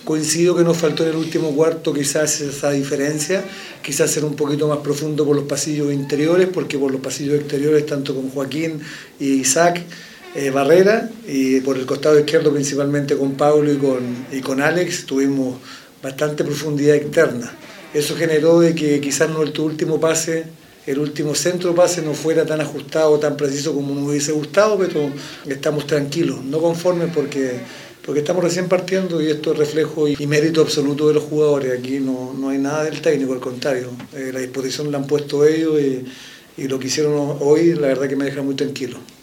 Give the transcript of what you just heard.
Coincido que nos faltó en el último cuarto quizás esa diferencia, quizás ser un poquito más profundo por los pasillos interiores, porque por los pasillos exteriores, tanto con Joaquín y Isaac, Barrera, y por el costado izquierdo principalmente con Pablo y con Alex, tuvimos bastante profundidad externa. Eso generó de que quizás nuestro último pase, el último centro pase no fuera tan ajustado, tan preciso como nos hubiese gustado, pero estamos tranquilos, no conformes porque estamos recién partiendo y esto es reflejo y mérito absoluto de los jugadores. Aquí no hay nada del técnico, al contrario, la disposición la han puesto ellos y lo que hicieron hoy la verdad que me deja muy tranquilo.